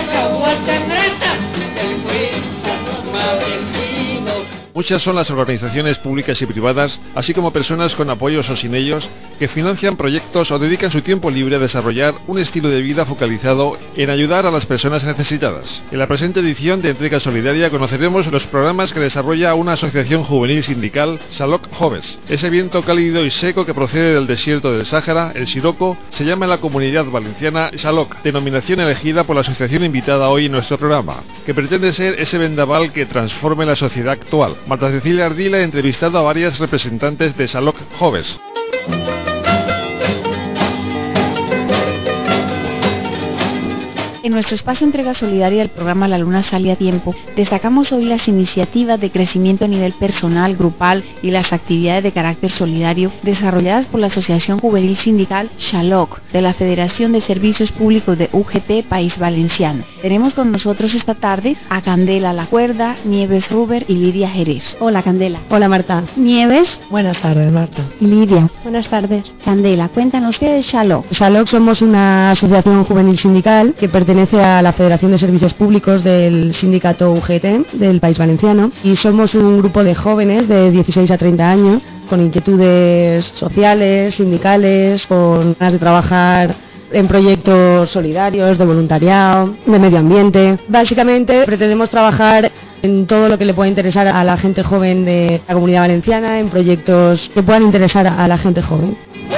Muchas son las organizaciones públicas y privadas, así como personas con apoyos o sin ellos, que financian proyectos o dedican su tiempo libre a desarrollar un estilo de vida focalizado en ayudar a las personas necesitadas. En la presente edición de Entrega Solidaria conoceremos los programas que desarrolla una asociación juvenil sindical, Shalok Jóvenes. Ese viento cálido y seco que procede del desierto del Sáhara, el Siroco, se llama en la Comunidad Valenciana Shalok, denominación elegida por la asociación invitada hoy en nuestro programa, que pretende ser ese vendaval que transforme la sociedad actual. Marta Cecilia Ardila ha entrevistado a varias representantes de Shalok Jóvenes. En nuestro espacio Entrega Solidaria del programa La Luna Sale a Tiempo, destacamos hoy las iniciativas de crecimiento a nivel personal, grupal y las actividades de carácter solidario desarrolladas por la Asociación Juvenil Sindical Shalok de la Federación de Servicios Públicos de UGT País Valenciano. Tenemos con nosotros esta tarde a Candela La Cuerda, Nieves Ruber y Lidia Jerez. Hola Candela. Hola Marta. Nieves. Buenas tardes Marta. Y Lidia. Buenas tardes. Candela, cuéntanos qué es Shalok. Shalok somos una asociación juvenil sindical que pertenece a la Federación de Servicios Públicos del Sindicato UGT del País Valenciano y somos un grupo de jóvenes de 16 a 30 años con inquietudes sociales, sindicales, con ganas de trabajar en proyectos solidarios, de voluntariado, de medio ambiente. Básicamente pretendemos trabajar en todo lo que le pueda interesar a la gente joven de la Comunidad Valenciana, en proyectos que puedan interesar a la gente joven.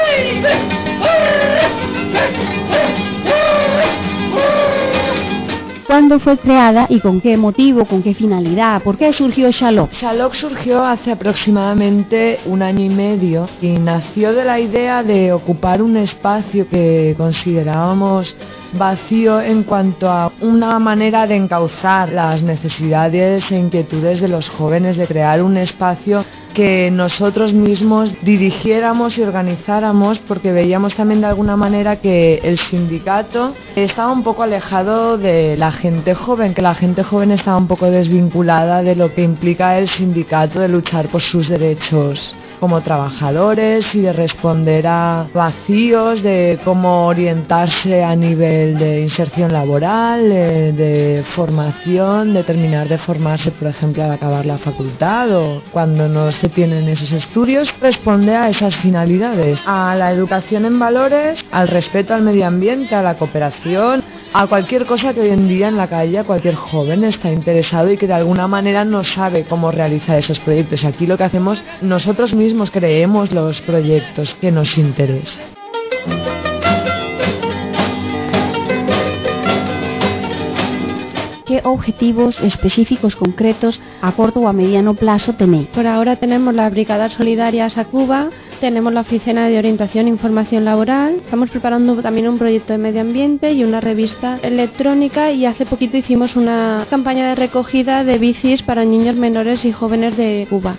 ¿Cuándo fue creada y con qué motivo, con qué finalidad? ¿Por qué surgió Shalok? Shalok surgió hace aproximadamente 1 año y medio y nació de la idea de ocupar un espacio que considerábamos vacío en cuanto a una manera de encauzar las necesidades e inquietudes de los jóvenes, de crear un espacio que nosotros mismos dirigiéramos y organizáramos, porque veíamos también de alguna manera que el sindicato estaba un poco alejado de la gente joven, que la gente joven estaba un poco desvinculada de lo que implica el sindicato de luchar por sus derechos como trabajadores y de responder a vacíos de cómo orientarse a nivel de inserción laboral, de formación, de terminar de formarse, por ejemplo, al acabar la facultad o cuando no se tienen esos estudios. Responde a esas finalidades, a la educación en valores, al respeto al medio ambiente, a la cooperación, a cualquier cosa que hoy en día en la calle cualquier joven está interesado y que de alguna manera no sabe cómo realizar esos proyectos. Aquí lo que hacemos, nosotros mismos creemos los proyectos que nos interesan. ¿Qué objetivos específicos concretos a corto o a mediano plazo tenéis? Por ahora tenemos las brigadas solidarias a Cuba, tenemos la oficina de orientación e información laboral, estamos preparando también un proyecto de medio ambiente y una revista electrónica, y hace poquito hicimos una campaña de recogida de bicis para niños menores y jóvenes de Cuba.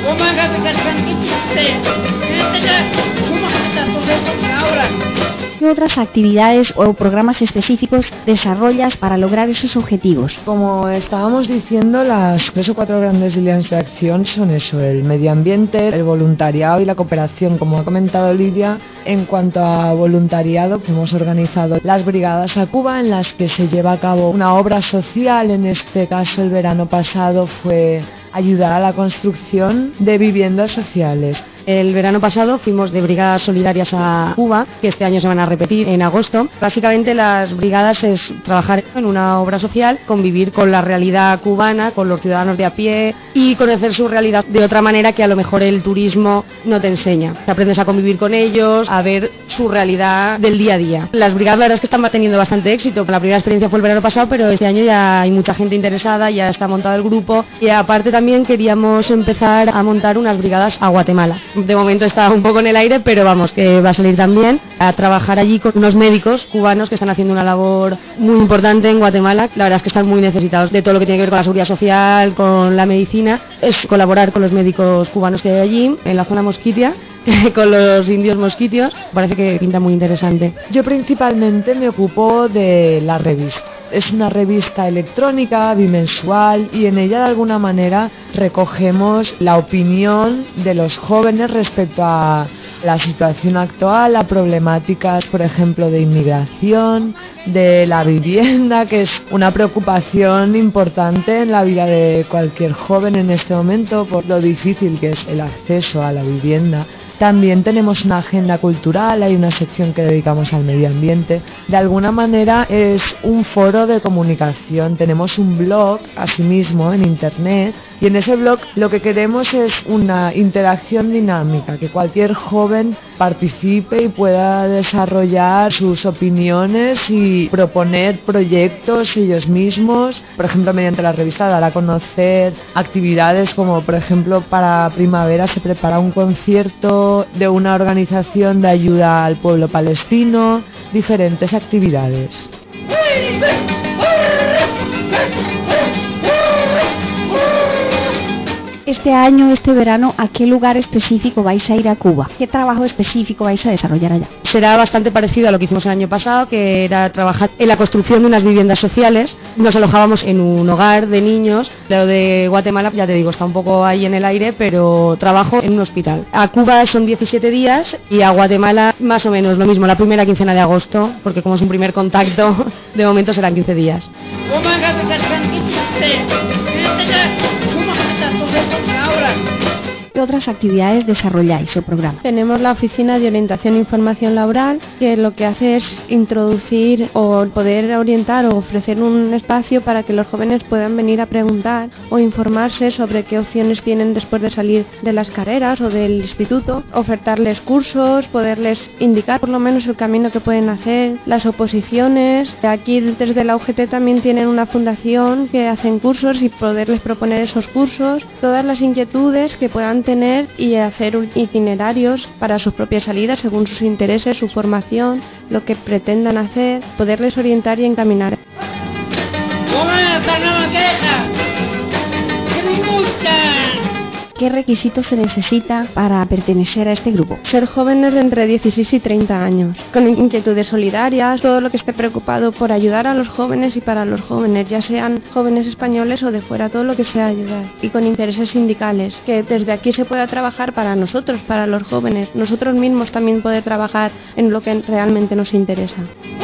¿Qué otras actividades o programas específicos desarrollas para lograr esos objetivos? Como estábamos diciendo, las 3 o 4 grandes líneas de acción son eso: el medio ambiente, el voluntariado y la cooperación. Como ha comentado Lidia, en cuanto a voluntariado, hemos organizado las brigadas a Cuba, en las que se lleva a cabo una obra social. En este caso, el verano pasado fue ayudar a la construcción de viviendas sociales. El verano pasado fuimos de brigadas solidarias a Cuba, que este año se van a repetir en agosto. Básicamente las brigadas es trabajar en una obra social, convivir con la realidad cubana, con los ciudadanos de a pie y conocer su realidad de otra manera que a lo mejor el turismo no te enseña. Aprendes a convivir con ellos, a ver su realidad del día a día. Las brigadas la verdad es que están teniendo bastante éxito. La primera experiencia fue el verano pasado, pero este año ya hay mucha gente interesada, ya está montado el grupo, y aparte también queríamos empezar a montar unas brigadas a Guatemala. De momento está un poco en el aire, pero vamos, que va a salir también a trabajar allí con unos médicos cubanos que están haciendo una labor muy importante en Guatemala. La verdad es que están muy necesitados de todo lo que tiene que ver con la seguridad social, con la medicina. Es colaborar con los médicos cubanos que hay allí, en la zona Mosquitia, con los indios mosquitios. Parece que pinta muy interesante. Yo principalmente me ocupo de la revista. Es una revista electrónica, bimensual, y en ella de alguna manera recogemos la opinión de los jóvenes respecto a la situación actual, a problemáticas, por ejemplo, de inmigración, de la vivienda, que es una preocupación importante en la vida de cualquier joven en este momento, por lo difícil que es el acceso a la vivienda. También tenemos una agenda cultural, hay una sección que dedicamos al medio ambiente. De alguna manera es un foro de comunicación. Tenemos un blog, asimismo, en internet, y en ese blog lo que queremos es una interacción dinámica, que cualquier joven participe y pueda desarrollar sus opiniones y proponer proyectos ellos mismos. Por ejemplo, mediante la revista dar a conocer actividades como, por ejemplo, para primavera se prepara un concierto de una organización de ayuda al pueblo palestino, diferentes actividades. Este año, este verano, ¿a qué lugar específico vais a ir a Cuba? ¿Qué trabajo específico vais a desarrollar allá? Será bastante parecido a lo que hicimos el año pasado, que era trabajar en la construcción de unas viviendas sociales. Nos alojábamos en un hogar de niños. Lo de Guatemala, ya te digo, está un poco ahí en el aire, pero trabajo en un hospital. A Cuba son 17 días y a Guatemala más o menos lo mismo, la primera quincena de agosto, porque como es un primer contacto, de momento serán 15 días. ¿Qué otras actividades desarrolláis o programa? Tenemos la Oficina de Orientación e Información Laboral, que lo que hace es introducir o poder orientar o ofrecer un espacio para que los jóvenes puedan venir a preguntar o informarse sobre qué opciones tienen después de salir de las carreras o del instituto, ofertarles cursos, poderles indicar por lo menos el camino que pueden hacer, las oposiciones. Aquí desde la UGT también tienen una fundación que hacen cursos y poderles proponer esos cursos, todas las inquietudes que puedan tener y hacer itinerarios para sus propias salidas según sus intereses, su formación, lo que pretendan hacer, poderles orientar y encaminar. ¿Qué requisitos se necesita para pertenecer a este grupo? Ser jóvenes de entre 16 y 30 años, con inquietudes solidarias, todo lo que esté preocupado por ayudar a los jóvenes y para los jóvenes, ya sean jóvenes españoles o de fuera, todo lo que sea ayudar. Y con intereses sindicales, que desde aquí se pueda trabajar para nosotros, para los jóvenes, nosotros mismos también poder trabajar en lo que realmente nos interesa.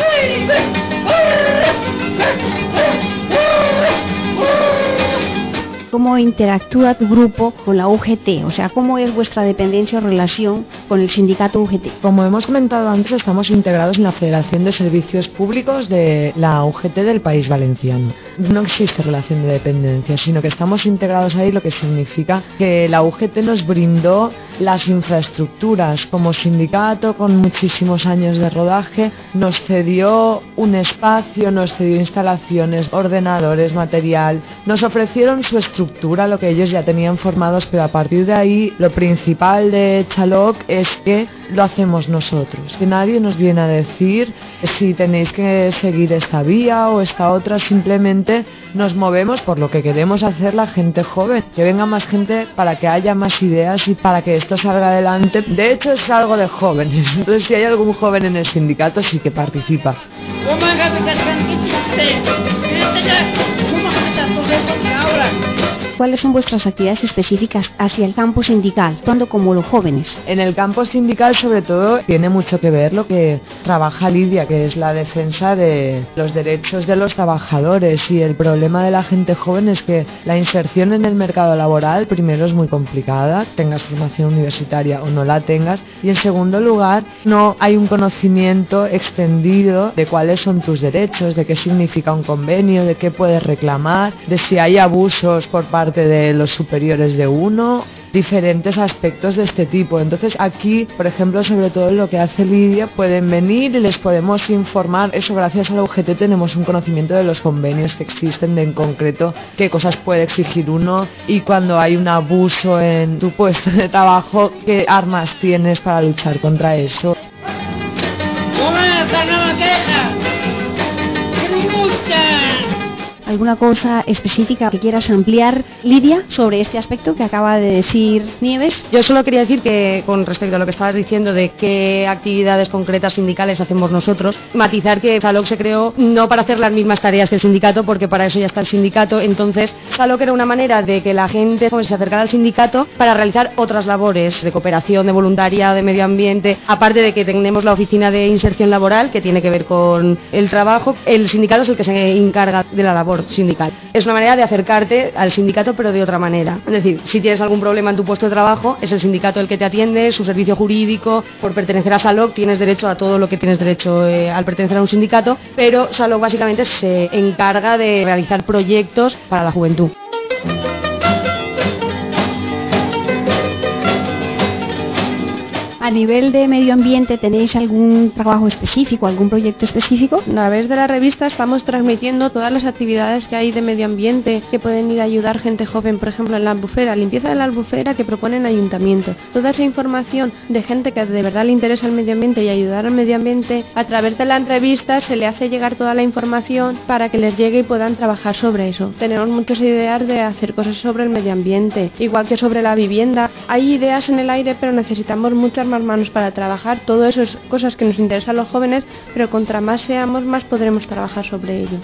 ¿Cómo interactúa tu grupo con la UGT? O sea, ¿cómo es vuestra dependencia o relación con el sindicato UGT? Como hemos comentado antes, estamos integrados en la Federación de Servicios Públicos de la UGT del País Valenciano. No existe relación de dependencia, sino que estamos integrados ahí, lo que significa que la UGT nos brindó las infraestructuras. Como sindicato con muchísimos años de rodaje, nos cedió un espacio, nos cedió instalaciones, ordenadores, material, nos ofrecieron su estructura, lo que ellos ya tenían formados, pero a partir de ahí lo principal de Chaloc es que lo hacemos nosotros, que nadie nos viene a decir si tenéis que seguir esta vía o esta otra, simplemente nos movemos por lo que queremos hacer la gente joven, que venga más gente para que haya más ideas y para que esto salga adelante. De hecho es algo de jóvenes, entonces si hay algún joven en el sindicato sí que participa. ¿Cuáles son vuestras actividades específicas hacia el campo sindical, tanto como los jóvenes? En el campo sindical, sobre todo, tiene mucho que ver lo que trabaja Lidia, que es la defensa de los derechos de los trabajadores. Y el problema de la gente joven es que la inserción en el mercado laboral, primero, es muy complicada, tengas formación universitaria o no la tengas. Y en segundo lugar, no hay un conocimiento extendido de cuáles son tus derechos, de qué significa un convenio, de qué puedes reclamar, de si hay abusos por parte de los superiores de uno, diferentes aspectos de este tipo. Entonces aquí, por ejemplo, sobre todo lo que hace Lidia, pueden venir y les podemos informar. Eso, gracias a la UGT tenemos un conocimiento de los convenios que existen, de en concreto qué cosas puede exigir uno, y cuando hay un abuso en tu puesto de trabajo, qué armas tienes para luchar contra eso. ¿Alguna cosa específica que quieras ampliar, Lidia, sobre este aspecto que acaba de decir Nieves? Yo solo quería decir que, con respecto a lo que estabas diciendo de qué actividades concretas sindicales hacemos nosotros, matizar que SALOC se creó no para hacer las mismas tareas que el sindicato, porque para eso ya está el sindicato. Entonces, SALOC era una manera de que la gente joven se acercara al sindicato para realizar otras labores de cooperación, de voluntariado, de medio ambiente. Aparte de que tenemos la oficina de inserción laboral, que tiene que ver con el trabajo, el sindicato es el que se encarga de la labor sindical. Es una manera de acercarte al sindicato, pero de otra manera. Es decir, si tienes algún problema en tu puesto de trabajo, es el sindicato el que te atiende, su servicio jurídico. Por pertenecer a SALOC tienes derecho a todo lo que tienes derecho al pertenecer a un sindicato, pero SALOC básicamente se encarga de realizar proyectos para la juventud. A nivel de medio ambiente, ¿tenéis algún trabajo específico, algún proyecto específico? A través de la revista estamos transmitiendo todas las actividades que hay de medio ambiente que pueden ir a ayudar gente joven, por ejemplo en la albufera, limpieza de la albufera que proponen ayuntamientos. Toda esa información de gente que de verdad le interesa el medio ambiente y ayudar al medio ambiente, a través de las revistas se le hace llegar toda la información para que les llegue y puedan trabajar sobre eso. Tenemos muchas ideas de hacer cosas sobre el medio ambiente, igual que sobre la vivienda. Hay ideas en el aire, pero necesitamos muchas más manos para trabajar. Todo eso es cosas que nos interesan a los jóvenes, pero contra más seamos, más podremos trabajar sobre ello.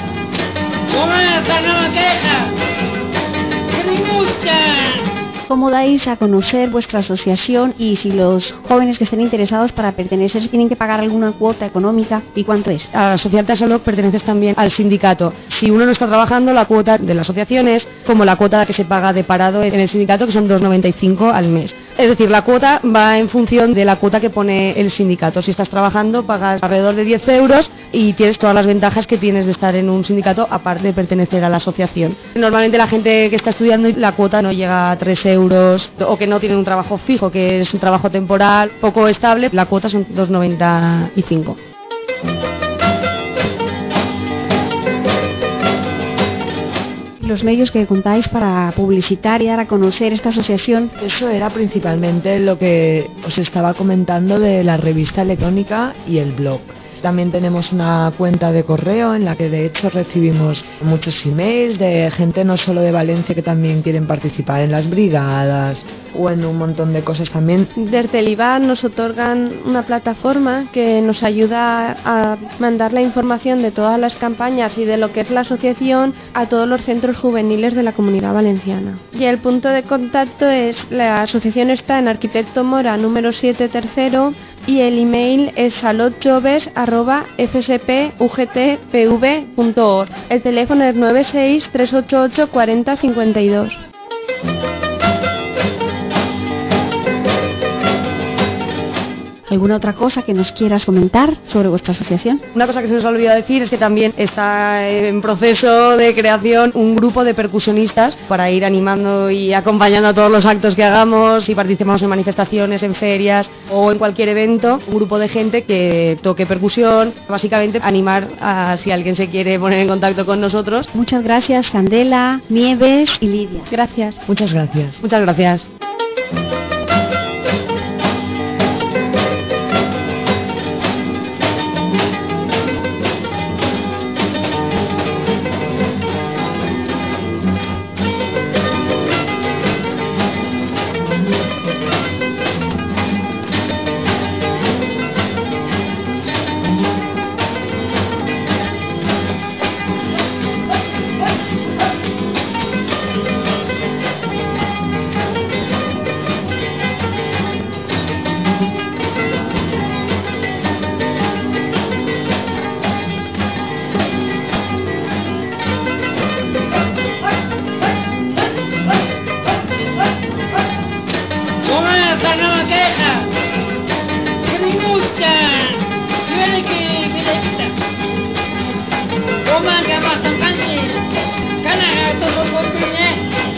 ¿Cómo dais a conocer vuestra asociación y si los jóvenes que estén interesados para pertenecer tienen que pagar alguna cuota económica y cuánto es? Al asociarte a SALOC perteneces también al sindicato. Si uno no está trabajando, la cuota de la asociación es como la cuota que se paga de parado en el sindicato, que son 2,95 al mes. Es decir, la cuota va en función de la cuota que pone el sindicato. Si estás trabajando, pagas alrededor de 10 euros y tienes todas las ventajas que tienes de estar en un sindicato, aparte de pertenecer a la asociación. Normalmente la gente que está estudiando, la cuota no llega a 3 euros o que no tienen un trabajo fijo, que es un trabajo temporal, poco estable, la cuota son 2,95. Los medios que contáis para publicitar y dar a conocer esta asociación. Eso era principalmente lo que os estaba comentando de la revista electrónica y el blog. También tenemos una cuenta de correo en la que de hecho recibimos muchos emails de gente no solo de Valencia que también quieren participar en las brigadas o en un montón de cosas también. Desde el IVA nos otorgan una plataforma que nos ayuda a mandar la información de todas las campañas y de lo que es la asociación a todos los centros juveniles de la Comunidad Valenciana. Y el punto de contacto es, la asociación está en Arquitecto Mora número 7 tercero y el email es salotjoves@fspugtpv.org. El teléfono es 96 388 40 52. ¿Alguna otra cosa que nos quieras comentar sobre vuestra asociación? Una cosa que se nos ha olvidado decir es que también está en proceso de creación un grupo de percusionistas para ir animando y acompañando a todos los actos que hagamos, si participamos en manifestaciones, en ferias o en cualquier evento, un grupo de gente que toque percusión, básicamente animar a si alguien se quiere poner en contacto con nosotros. Muchas gracias, Candela, Nieves y Lidia. Gracias. Muchas gracias. Muchas gracias.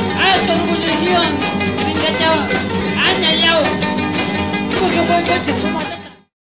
Venga, chao. Anda, chao. ¿Cómo que voy, coche?